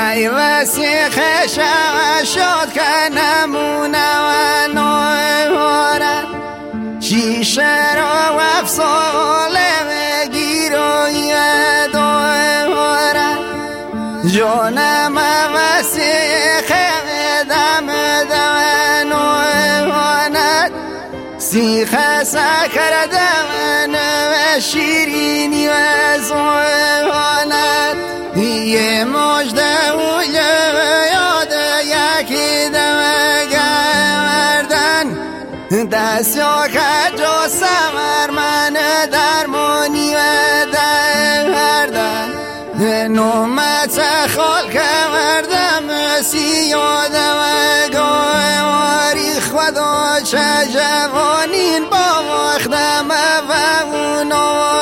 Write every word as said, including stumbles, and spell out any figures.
ای وسیخ شد که نمونه و نوره شیشه رو افساله بگیر و یه دوره جانم وسیخ دم دونوانت سیخ سکر دون و شیرینی و زوانت یه مجده و یاد یکی دم گردن دست یا کجا سمر من درمانی و دردن نومت خال کردم سیاد و گواری خدا چه جوانین با وقتم و اونو